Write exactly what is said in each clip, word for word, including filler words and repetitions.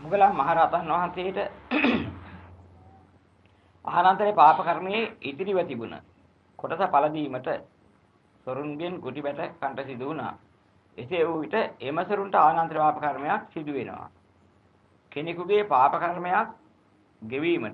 මොගලන් මහරහතන් වහන්සේට අහානන්තරේ පාප කර්මයේ ඉතිරිව තිබුණ කොටස පළ දීමට සොරුන්ගෙන් කුටි බැට කන්ට සිදු වුණා. එසේ වූ විට එම සොරුන්ට ආනන්තර පාප කර්මයක් සිදු වෙනවා. කෙනෙකුගේ පාප කර්මයක් ගෙවීමට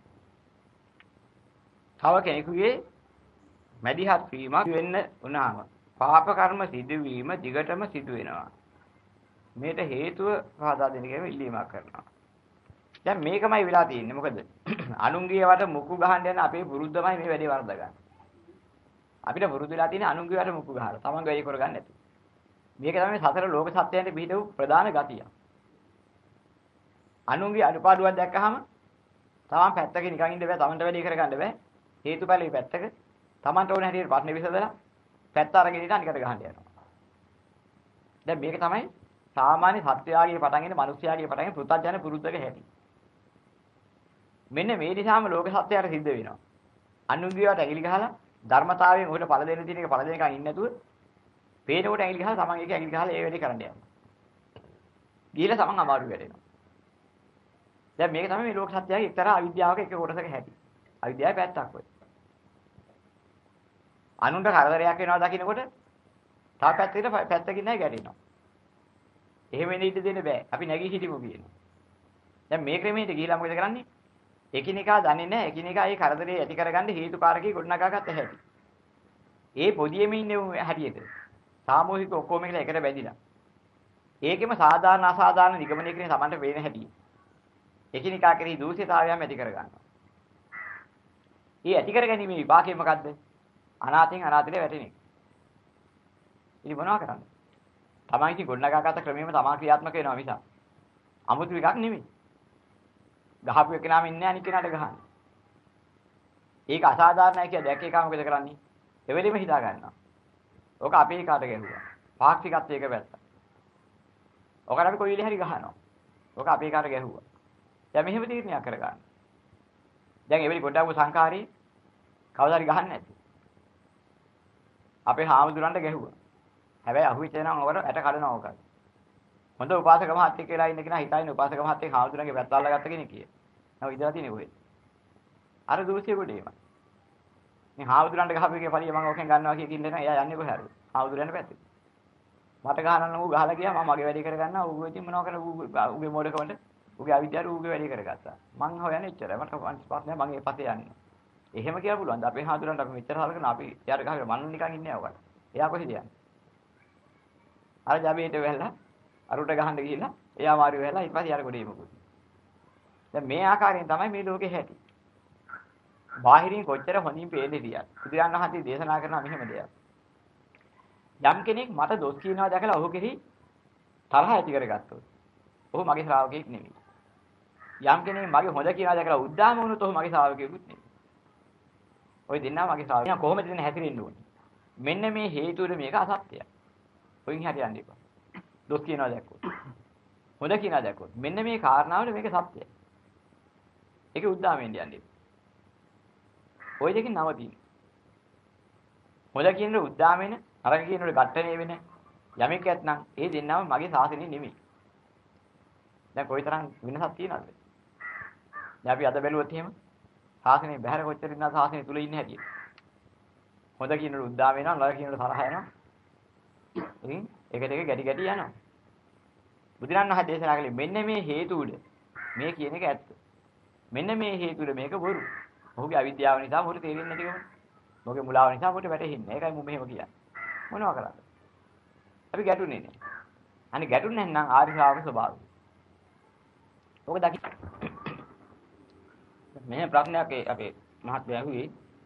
තව කෙනෙකුගේ මැදිහත් වීමක් වෙන්න උනාම පාප කර්ම සිදුවීම දිගටම සිදු වෙනවා. මේට හේතුව පහදා දෙන්න කියලා ඉල්ලීමක් කරනවා. දැන් මේකමයි වෙලා තියෙන්නේ. මොකද අනුන්ගේ වට මුකු ගහන්න යන අපේ පුරුද්දමයි මේ වැඩේ වරද ගන්න. අපිට පුරුදු වෙලා තියෙන්නේ අනුන්ගේ වට මුකු ගහලා. තමන්ගේ වැඩේ කරගන්න නැති. මේක තමයි සතර ලෝක සත්‍යයන්ට පිටු ප්‍රධාන ගතිය. අනුන්ගේ අඩුපාඩුවක් දැක්කහම තමන් පැත්තක නිකන් ඉන්න බෑ. තමන්ට වැඩේ කරගන්න බෑ. හේතුඵලයේ පැත්තක තමන්ට ඕන හැටියට ප්‍රශ්න විසඳලා පැත්ත අරගෙන ඉඳන් අනිකට ගහන්න යනවා. දැන් මේක තමයි සාමාන්‍ය සත්‍යයාගේ පටන් ඉන්න මිනිස්යාගේ පටන් ඉන්න පෘථග්ජන පුරුද්දක හැටි. මෙන්න මේ නිසාම ලෝක සත්‍යයට සිද්ධ වෙනවා. අනුන්ගේවට ඇඟිලි ගහලා ධර්මතාවයෙන් උකට පළ දෙන්න තියෙන එක පළ දෙන්න එකක් ඉන්නේ නැතුව පේනකොට ඇඟිලි ගහලා තමන් එක ඇඟිලි ගහලා ඒ වැඩේ කරන්න යනවා. ගිහලා තමන් අමාරු වෙනවා. දැන් මේක තමයි මේ ලෝක සත්‍යයේ එක්තරා අවිද්‍යාවක එක කොටසක හැටි. අවිද්‍යාවේ පැත්තක් වෙයි. අනුන්ට කරදරයක් වෙනවා දකින්නකොට තා පැත්තකට පැත්තකින් නැයි ගැටෙනවා. එහෙම වෙන්න ඉඩ දෙන්න බෑ. අපි නැගී හිටිමු කියනවා. දැන් මේ ක්‍රමයට ගිහිලා මොකද කරන්නේ? එකිනෙකා දන්නේ නැහැ. එකිනෙකා ඒ කරදරේ ඇති කරගන්න හේතුකාරකී ගොඩනගා ගන්න හැටි. ඒ පොදියෙම ඉන්නේ හැටියට. සාමූහික ඔක්කොම එකලා එකට බැඳිලා. ඒකෙම සාධාරණ අසාධාරණ නිගමනය කිරීම Tamanට පේන හැටි. එකිනෙකා කෙරෙහි දූෂිතාවයම ඇති කරගන්නවා. මේ ඇති කරගැනීමේ විපාකය මොකද්ද? අනාථෙන් අනාථයට වැටෙන එක. ඉතින් මොනවා කරන්නේ? තමන් ඉතින් ගොඩනගාගත ක්‍රමෙම තමා ක්‍රියාත්මක වෙනවා මිස අමුතු එකක් නෙමෙයි. ගහපු එකනම ඉන්නේ අනිත් කෙනාට ගහන්නේ. ඒක අසාධාරණයි කියලා දැක්ක එක මොකද කරන්නේ? එවෙලෙම හිතා ගන්නවා. ඕක අපේ කාට ගැහුවා. පාක්ෂිකත්වයේ එක පැත්ත. ඕකට අපි කොයිලේ හරි ගහනවා. ඕක අපේ කාට ගැහුවා. දැන් මෙහෙම තීරණයක් කරගන්න. දැන් එවෙලි ගොඩාවු සංඛාරී කවදාද ගහන්නේ නැති. අපේ හාමුදුරන්ට ගැහුවා. හැබැයි අහුවෙච්ච නම් ඔකට ඇට කඩනවා ඔකයි. හොඳ උපාසක මහත්තයෙක් කියලා ඉන්න කෙනා හිතයිනේ උපාසක මහත්තයෙක් හාමුදුරන්ගේ පැත්ත අල්ලගත්ත කෙනෙක් කිය. නෝ ඉඳලා තියෙන්නේ කොහෙද? අර දූෂ්‍ය කොටේම. මේ හාමුදුරන්ට ගහපු එකේ පළිය මම ඔකෙන් ගන්නවා කිය කින්න එනවා. එයා යන්නේ කොහේ හරි. හාමුදුරන්ට පැත්තේ. මට ගහනන්න ඌ ගහලා ගියා මම මගේ වැඩේ කරගන්නවා. ඌ ඉතින් මොනවා කරන්නේ ඌ ඌගේ මොඩකමට ඌගේ අවිද්‍යාවට ඌගේ වැඩේ කරගත්තා. මං හොයන්නේ එච්චරයි. මට පස්සේ මම ඒ පස්සේ යන්නේ. එහෙම කියලා පුළුවන්. අපේ හාමුදුරන්ට අපි මෙච්චර හලකන අපි එයාට ගහගෙන මන්න නිකන් ඉන්නේ නැහැ ඔකට. එයා කොහෙද යන්නේ? අර ජබේට වෙලා අරුට ගහන්න ගිහිල්ලා එයා මාරු වෙලා ඊට පස්සේ යාර ගොඩේ මොකුත්. දැන් මේ ආකාරයෙන් තමයි මේ ලෝකේ හැටි. බාහිරින් කොච්චර හොඳින් පේන්නේ තියත්. බුදුරජාණන් වහන්සේ දේශනා කරනවා මෙහෙම දෙයක්. යම් කෙනෙක් මට දොස් කියනවා දැකලා ඔහු කෙරෙහි තරහ ඇති කරගත්තොත් ඔහු මගේ ශ්‍රාවකෙක් නෙමෙයි. යම් කෙනෙක් මගේ හොඳ කියනවා දැකලා උද්දාම වුණොත් ඔහු මගේ ශ්‍රාවකෙකුත් නෙමෙයි. ඔය දෙන්නා මගේ ශ්‍රාවකයා කොහොමද දෙන්නේ හැසිරෙන්න ඕනේ. මෙන්න මේ හේතුවල මේක අසත්‍යයි. ඔයින් හරියන්නේ කොහොමද? දොස් කියනවා දැක්කොත්. හොඳ කියනවා දැක්කොත්. මෙන්න මේ කාරණාවල මේක සත්‍යයි. ඒක උද්දාමෙන් යන්නේ. ඔය දෙකෙන් නවතින. හොඳ කියනට උද්දාමෙන් අරගෙන කියනට ගැට්ටනේ වෙන යමෙක් ඇත්නම් ඒ දෙන්නම මගේ සාසනෙ නෙමෙයි. දැන් කොයිතරම් වෙනසක් තියනවද? දැන් අපි අද බැලුවොත් එහෙම සාසනේ බහැර කොච්චර ඉන්නා සාසනේ තුල ඉන්නේ හැටි. හොඳ කියනට උද්දාම වෙනවා නරක කියනට තරහ යනවා. ඉතින් එක දෙක ගැටි ගැටි යනවා. බුදුරණන් වහන්සේ දේශනා කළේ මෙන්න මේ හේතු උඩ මේ කියන එක ඇත්ත. මෙන්න මේ හේතු උඩ මේක බොරු. ඔහුගේ අවිද්‍යාව නිසා මොකට තේරෙන්නේ නැතිකම. මොකේ මුලාව නිසා මොකට වැටෙන්නේ. ඒකයි මම මෙහෙම කියන්නේ. මොනවා කරාද? අපි ගැටුනේ නේ. අනේ ගැටුනේ නැත්නම් ආර්ය ශ්‍රාවක ස්වභාවය. ඔක දකි. මේ ප්‍රශ්නයක් අපේ මහත්මයා ඇහුවේ.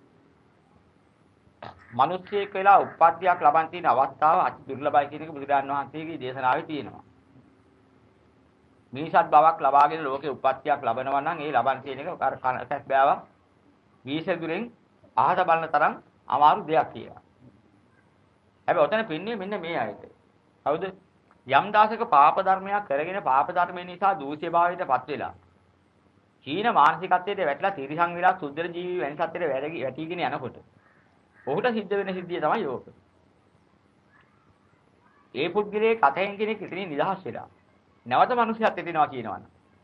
මිනිස්සෙක් වෙලා උප්පත්තියක් ලබන් තියෙන අවස්ථාව අති දුර්ලභයි කියන එක බුදුරජාණන් වහන්සේගේ දේශනාවේ තියෙනවා. මිනිසත් බවක් ලබාගෙන ලෝකේ උප්පත්තියක් ලබනවා නම් ඒ ලබන් තියෙන එක කනසක් බෑවක් වීසදුරෙන් අහස බලන තරම් අමාරු දෙයක් කියලා. හැබැයි ඔතන පින්නේ මෙන්න මේ ආයත. හවුද? යම් දාසක පාප ධර්මයක් කරගෙන පාප ධර්මය නිසා දූෂ්‍ය භාවයටපත් වෙලා හීන මානසිකත්වයට වැටලා තිරිසන් විලා සුද්ධ ජීවි වෙන සත්‍යයට වැටිගෙන යනකොට ඔහුට සිද්ධ වෙන සිද්ධිය තමයි යෝක. ඒ පුද්ගලයේ කතෙන් කෙනෙක් ඉතින් නිදහස් වෙලා නැවත මිනිස්සුත් එදිනවා කියනවනේ.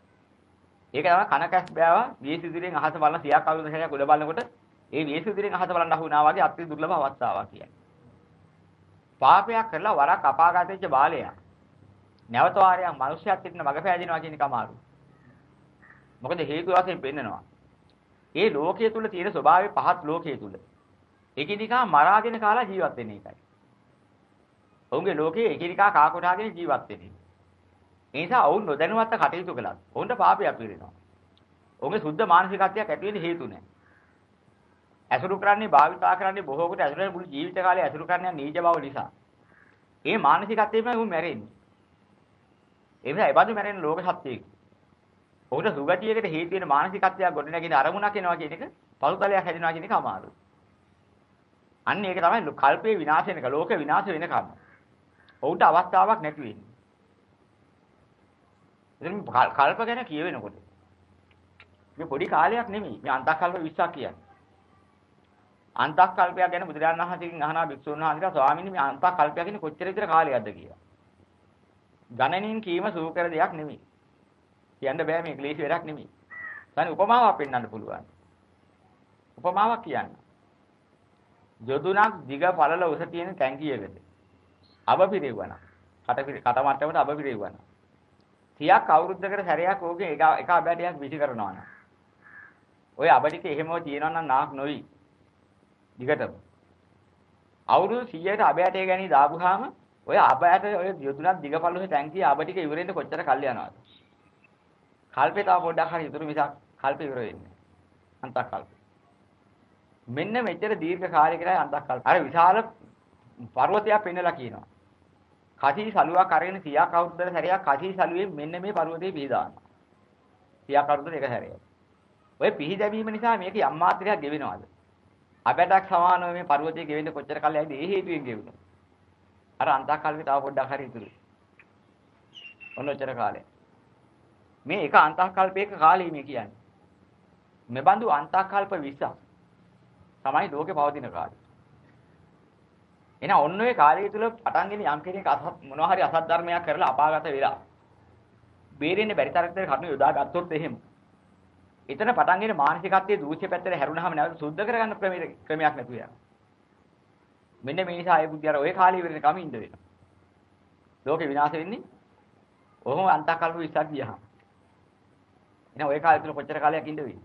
ඒක තමයි කන කැස් බෑවා වියසිදුරෙන් අහස බලන සියක් අවුරුදු හැරයක් උඩ බලනකොට ඒ වියසිදුරෙන් අහස බලන්න අහු වුණා වගේ අති දුර්ලභ අවස්ථාවක් කියන්නේ. පාපයක් කරලා වරක් අපාගත වෙච්ච බාලයා නැවත වාරයක් මිනිස්සුත් එක්ක මග පෑදිනවා කියන එක අමාරුයි. මොකද හේතු වශයෙන් පෙන්නනවා. ඒ ලෝකයේ තුල තියෙන ස්වභාවය පහත් ලෝකයේ තුල. එකිනෙකා මරාගෙන කාලා ජීවත් වෙන එකයි. ඔවුන්ගේ ලෝකයේ එකිනෙකා කා කොටාගෙන ජීවත් වෙන්නේ. ඒ නිසා ඔවුන් නොදැනුවත්ව කටයුතු කළා. ඔවුන්ට පාපයක් පිරෙනවා. ඔවුන්ගේ සුද්ධ මානසිකත්වයක් ඇති වෙන්න හේතු නැහැ. ඇසුරු කරන්නේ භාවිතා කරන්නේ බොහෝ කොට ඇසුරු කරන මුළු ජීවිත කාලය ඇසුරු කරන්නේ නීච බව නිසා. ඒ මානසිකත්වයෙන්ම උන් මැරෙන්නේ. ඒ නිසා එබඳු මැරෙන ලෝක සත්‍යයක. ඔහුට සුගතියකට හේතු වෙන මානසිකත්වයක් ගොඩනැගෙන අරමුණක් එනවා කියන එක පළුතලයක් හැදෙනවා කියන එක අමාරුයි. අන්න ඒක තමයි කල්පේ විනාශ වෙනක ලෝක විනාශ වෙනකම්. ඔහුට අවස්ථාවක් නැති වෙන්නේ. ඉතින් කල්ප ගැන කියවෙනකොට මේ පොඩි කාලයක් නෙමෙයි. මේ අන්තකල්ප විස්සක් කියන්නේ. අන්තකල්පයක් ගැන බුදුරජාණන් වහන්සේගෙන් අහනවා භික්ෂුන් වහන්සේලා ස්වාමීනි මේ අන්තකල්පයක් කියන්නේ කොච්චර විතර කාලයක්ද කියලා. ගණනින් කීම සූකර දෙයක් නෙමෙයි. කියන්න බෑ මේ ක්ලේශ වැඩක් නෙමෙයි. තනි උපමාවක් පෙන්වන්න පුළුවන්. උපමාවක් කියන්න. යොදුනක් දිග පළල උස තියෙන ටැංකියකට අබ පිරෙවුවා. කට කට මට්ටමට අබ පිරෙවුවා. සියක් අවුරුද්දකට සැරයක් ඕකේ එක එක අබැටයක් විසි කරනවා නම්. ඔය අබ ටික එහෙමව තියෙනවා නම් නාක් නොවි. දිගටම. අවුරුදු සීයට අබැටේ ගැනී දාපුවාම ඔය අබැට ඔය යොදුනක් දිග පළල ටැංකිය අබ ටික ඉවරෙන්න කොච්චර කල් යනවද? කල්පේ තව පොඩ්ඩක් හරි ඉතුරු මිසක් කල්පේ ඉවර වෙන්නේ. අන්තකල්ප. මෙන්න මෙච්චර දීර්ඝ කාලයකටයි අන්තකල්ප. අර විශාල පර්වතයක් පෙන්නලා කියනවා. කටි සලුවක් අරගෙන සියක් අවුරුද්දකට සැරයක් කටි සලුවේ මෙන්න මේ පර්වතේ පිහදානවා. සියක් අවුරුද්දකට එක සැරයක්. ඔය පිහදැවීම නිසා මේක යම් මාත්‍රයක් ගෙවෙනවාද? අබැටක් සමානව මේ පර්වතයේ ගෙවෙන්න කොච්චර කාලයක්ද ඒ හේතුවෙන් ගෙවෙනවා. අර අන්තකල්පේ තව පොඩ්ඩක් හරි ඉතුරුයි. ඔන්නෝචර කාලේ. මේ එක අන්තකල්පයක කාලය මේ කියන්නේ. මෙබඳු අන්තකල්ප විස්සක් තමයි ලෝකේ පවතින කාලය. එහෙනම් ඔන්න ඔය කාලය තුල පටන්ගෙන යම් කෙනෙක් අසත් මොනවා හරි අසත් ධර්මයක් කරලා අපාගත වෙලා බේරෙන්නේ බැරි තරකට කරුණු යොදා ගත්තොත් එහෙම. එතන පටන්ගෙන මානසිකත්වයේ දූෂ්‍ය පැත්තට හැරුණාම නැවත සුද්ධ කරගන්න ක්‍රමයක් නැතුව යනවා. මෙන්න මේ නිසා ඒ බුද්ධියර ඔය කාලේ ඉවරෙන කම ඉඳ වෙනවා. ලෝකේ විනාශ වෙන්නේ ඔහොම අන්තකල්ප විස්සක් ගියහම. එහෙනම් ඔය කාලය තුල කොච්චර කාලයක් ඉඳ වෙයි?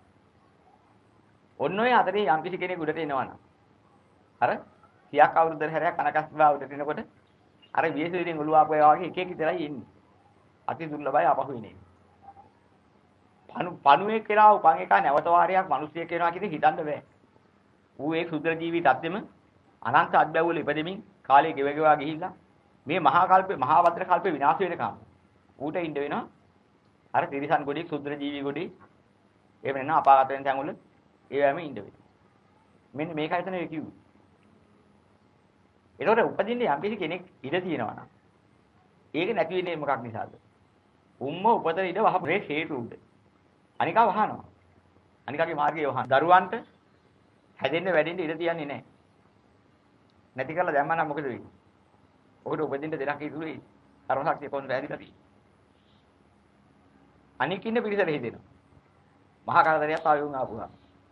ඔන්න ඔය අතරේ යම් කිසි කෙනෙක් උඩට එනවනම් අර සියක් අවුරුද්දකට හැරයක් කනකස් බව උඩට එනකොට අර වියසුරින් ඔළුව ආපු ඒවා වගේ එක එක විතරයි එන්නේ. අති දුර්ලභයි අපහු වෙන්නේ. පණු පණුවේ කියලා උපන් එක නැවත වාරයක් මිනිසියෙක් වෙනවා කියන එක හිතන්න බෑ. ඌ ඒ සුද්ධ ජීවි තත්ත්වෙම අනන්ත අත්බැවුවල ඉපදෙමින් කාලය ගෙව ගෙවා ගිහිල්ලා මේ මහා කල්පේ මහා වද්‍ර කල්පේ විනාශ වෙනකම් ඌට ඉන්න වෙනවා අර තිරිසන් ගොඩේ සුද්ධ ජීවි ගොඩේ එහෙම නැත්නම් අපාගත වෙන තැන් වල ඒවැම ඉන්න වෙනවා. මෙන්න මේකයි එතන කිව්වේ. ඒතකොට උපදින්නේ යම් කිසි කෙනෙක් ඉඩ තියෙනවා නම් ඒක නැති වෙන්නේ මොකක් නිසාද? උම්ම උපතන ඉඩ වහපේ හේතු උඩ. අනිකා වහනවා. අනිකාගේ මාර්ගය වහන. දරුවන්ට හැදෙන්න වැඩෙන්න ඉඩ තියන්නේ නැහැ. නැති කරලා දැම්මම නම් මොකද වෙන්නේ? ඔකට උපදින්න දෙයක් ඉතුරුයි. කර්මශක්තිය කොහොමද වැඩිලා තියෙන්නේ? අනික ඉන්න පිළිසර හිතෙනවා. මහා කරදරයක් ආවෙ උන් ආපුවා.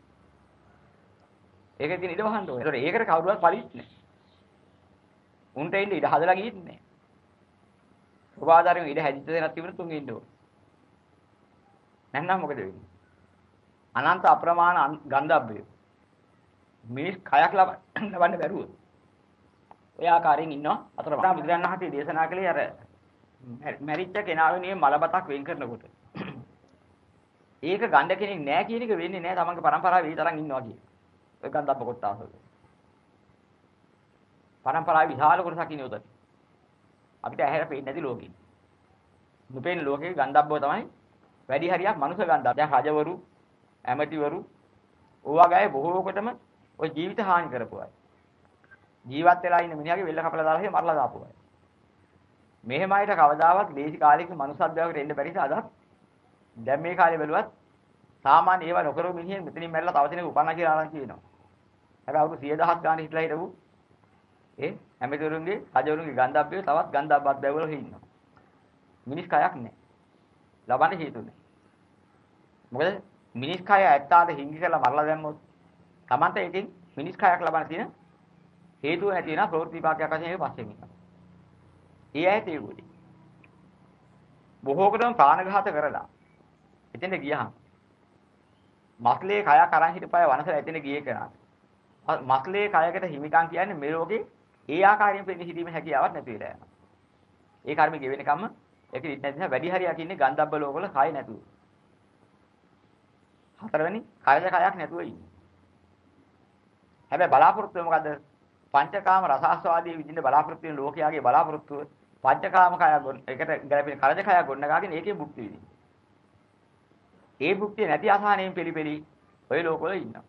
ඒක ඉතින් ඉඩ වහන්න ඕනේ. ඒතකොට ඒකට කවුරුවත් පරිත් නැහැ. උන්ට ඉන්න ඉඩ හදලා ගියෙත් නැහැ. සබාදාරින් ඉඩ හැදිච්ච දෙයක් තිබුණොත් උන් ඉන්න ඕනේ. නැත්නම් මොකද වෙන්නේ? අනන්ත අප්‍රමාණ ගන්ධබ්බය. මිනිස් කයක් ලබන්න බැරුව. ඔය ආකාරයෙන් ඉන්නවා. අතර බුදුරජාණන් වහන්සේ දේශනා කළේ අර මැරිච්ච කෙනා වෙනුවෙන් මලබතක් වෙන් කරනකොට. ඒක ගන්න කෙනෙක් නැහැ කියන එක වෙන්නේ නැහැ. තමන්ගේ પરම්පරාවේ මේ තරම් ඉන්නවා කියන. ඔය ගන්ධබ්බ කොටාසවල. પરම්පරාවේ විශාල කොටසක් ඉන්නේ උදේ. අපිට ඇහැර පේන්නේ නැති ලෝකෙ. නුපෙන ලෝකේ ගන්ධබ්බව තමයි වැඩි හරියක් මනුෂ්‍ය ගන්ධබ්බ. දැන් රජවරු, ඇමතිවරු, ඕවා ගායේ බොහෝ කොටම ඔය ජීවිත හානි කරපුවා. ජීවත් වෙලා ඉන්න මිනිහාගේ වෙල්ල කපලා දාලා එහෙම මරලා දාපුවා. මෙහෙම අයට කවදාවත් දේශි කාලයක මනුස්සත්වයකට එන්න බැරිද අදත්? දැන් මේ කාලේ බැලුවත් සාමාන්‍ය ඒවා නොකරපු මිනිහෙන් මෙතනින් මැරලා තව කෙනෙක් උපන්නා කියලා ආරංචි වෙනවා. හැබැයි අවුරුදු සිය දහස් ගානේ හිටලා හිටපු ඒ ඇමතිවරුන්ගේ රජවරුන්ගේ ගන්ධබ්බේ තවත් ගන්ධබ්බත් බැවවල ඉන්නවා. මිනිස් කයක් නැහැ. ලබන්නේ හේතු නැහැ. මොකද මිනිස් කය ඇත්තාට හිඟි කරලා මරලා දැම්මොත් Tamante එකෙන් මිනිස් කයක් ලබන තියෙන හේතුව නැති වෙනා ප්‍රවෘත්ති විපාකයක් වශයෙන් ඒක පස්සේ ඉන්නවා. ඒ ඇයි තේරුවේ? බොහෝකටම ප්‍රාණඝාත කරලා එතෙන්ට ගියහම මස්ලේ කයක් අරන් හිටපය වනසල එතෙන්ට ගියේ කරා. මස්ලේ කයකට හිමිකම් කියන්නේ මේ ලෝකේ ඒ ආකාරයෙන් පෙනී සිටීමේ හැකියාවක් නැති වෙලා යනවා. ඒ කර්මෙ ගෙවෙනකම්ම ඒක ඉන්න නිසා වැඩි හරියක් ඉන්නේ ගන්ධබ්බ ලෝකවල කය නැතුව. හතරවෙනි කයද කයක් නැතුව ඉන්නේ. හැබැයි බලාපොරොත්තුව මොකද්ද? පංචකාම රසාස්වාදී විදිහට බලාපොරොත්තු වෙන ලෝකයාගේ බලාපොරොත්තුව පංචකාම කය එකට ගැලපෙන කයද කයක් ගොඩනගාගෙන ඒකේ භුක්ති විඳින්න. ඒ භුක්තිය නැති අසහනයෙන් පිළිපෙලි ඔය ලෝකවල ඉන්නවා.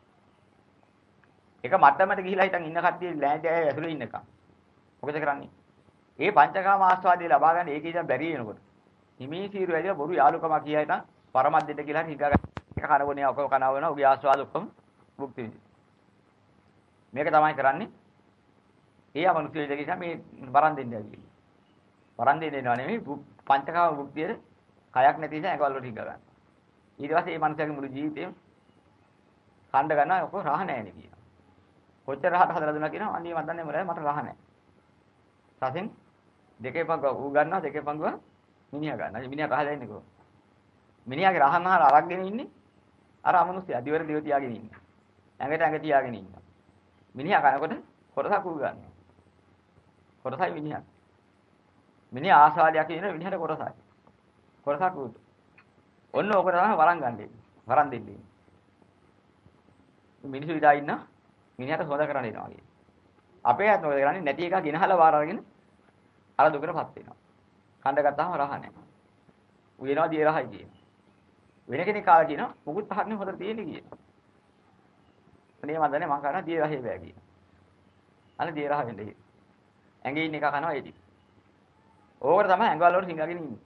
එක මට්ටමකට ගිහිලා හිටන් ඉන්න කට්ටිය ලෑන්ඩ් එකේ ඇතුලේ ඉන්නකම්. මොකද කරන්නේ? ඒ පංචකාම ආස්වාදයේ ලබා ගන්න ඒකේ ඉඳන් බැරි වෙනකොට. හිමී සීරු ඇවිල්ලා බොරු යාළුකමක් කියයි නම් පරමද්දෙට කියලා හරි හිතා ගන්න. එක කනගොනේ ඔක කනවන උගේ ආස්වාද ඔක්කොම භුක්ති විඳින්න. මේක තමයි කරන්නේ. ඒ අමනුෂ්‍ය දෙක නිසා මේ වරන් දෙන්නේ ඇවිල්ලා. වරන් දෙන්නේ නෝ නෙමෙයි පංචකාම භුක්තියේ කයක් නැති නිසා ඒකවල ටික ගන්න. ඊට පස්සේ මේ මනුස්සයාගේ මුළු ජීවිතේම කණ්ඩ ගන්නවා ඔක රහ නැහැනේ කියනවා. කොච්චර රහට හදලා දුන්නා කියනවා අනේ මන් දන්නේ මොලේ මට රහ නැහැ. සතෙන් දෙකේ පංගුව ඌ ගන්නවා දෙකේ පංගුව මිනිහා ගන්නවා. මිනිහා රහ දෙන්නේ කොහොමද? මිනිහාගේ රහනහර අරගෙන ඉන්නේ අර අමනුෂ්‍යයා දිවර දිව තියාගෙන ඉන්නේ. ඇඟට ඇඟ තියාගෙන ඉන්නවා. මිනිහා කනකොට කොටසක් ඌ ගන්නවා. කොටසයි මිනිහා. මිනිහා ආසාවලියක් ඉන්න මිනිහට කොටසයි. කොටසක් ඌට. ඔන්න ඕක තමයි වරන් ගන්නේ. වරන් දෙන්නේ. මිනිස්සු ඉදා ඉන්න මිනිහට හොද කරන්න එනවා කියන්නේ. අපේ අත මොකද කරන්නේ නැති එකක් ගෙනහලා වාර අරගෙන අර දුකටපත් වෙනවා. කණ්ඩ ගත්තාම රහ නැහැ. උයනවා දිය රහයි කියන. වෙන කෙනෙක් කාලා කියනවා මුකුත් පහක්නේ හොදට තියෙන්නේ කියන. අනේ මන් දන්නේ මං කරනවා දිය රහේ බෑ කියන. අනේ දිය රහ වෙන්නේ. ඇඟේ ඉන්න එක කනවා ඒටි. ඕකට තමයි ඇඟවල වල සිංගගෙන ඉන්නේ.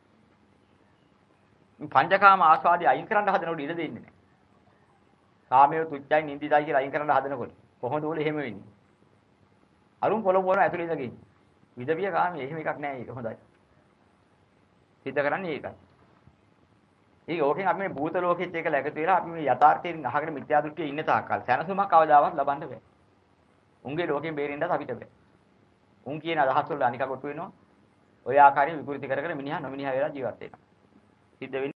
පංචකාම ආස්වාදී අයින් කරන්න හදනකොට ඉඩ දෙන්නේ නැහැ. කාමයේ තුච්චයි නින්දිදයි කියලා අයින් කරන්න හදනකොට කොහොමද ඕල එහෙම වෙන්නේ? අරුන් පොළොව පොළොව ඇතුලේ ඉඳගෙන. විදවිය කාමයේ එහෙම එකක් නැහැ ඒක හොඳයි. සිද්ධ කරන්නේ ඒකයි. ඒක ඕකෙන් අපි මේ භූත ලෝකෙත් එක්ක läගතු වෙලා අපි මේ යථාර්ථයෙන් අහගෙන මිත්‍යා දෘෂ්ටියේ ඉන්න තාක්කල් සැනසුමක් කවදාවත් ලබන්න බෑ. උන්ගේ ලෝකෙන් බේරෙන්නත් අපිට බෑ. උන් කියන අදහස් වල අනික කොටු වෙනවා. ඔය ආකාරයෙන් විකෘති කර කර මිනිහා නොමිනිහා වෙලා ජීවත් වෙනවා. සිද්ධ වෙන්නේ